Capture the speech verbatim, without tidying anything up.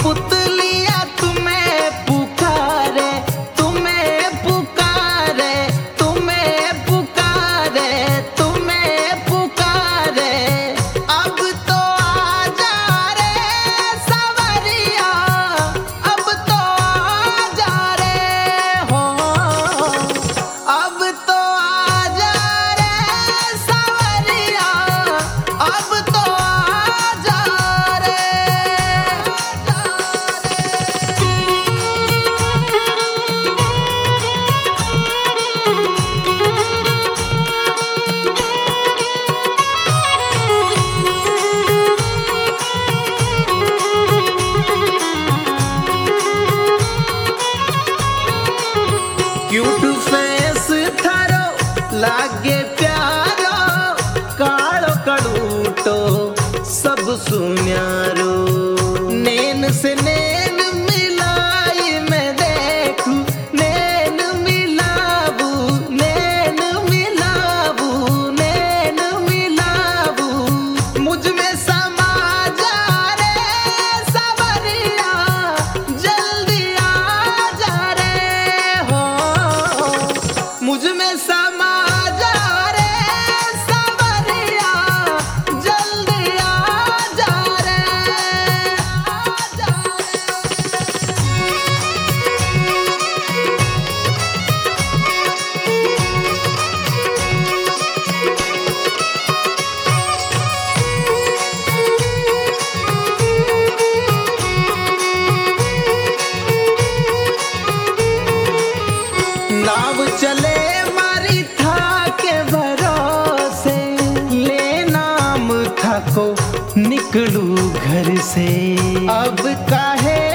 पुतलिया तुम्हें पुकारे, तुम्हें पुकारे, तुम्हें पुकारे, तुम्हें पुकारे। अब तो आजा रे सवरिया, अब तो आजा रे हो, अब तो आजा रे सवरिया, अब तो आजा रे। क्यूट फेस थारो लागे प्यारो, कालो कड़ूटो सब सुन्यारो। नैन से नैन मिलाई मैं देखूं, नैन मिलाबू, नैन मिलाबू, नैन मिलाबू। मुझ में समा जा रे सवरिया, जल्दी आ जा रे हो, मुझ में समा जा रे सवरिया, जल्दी आ जा रे, आ जा नाव चले मारी था के भरोसे, ले नाम था को निकलू घर से। अब काहे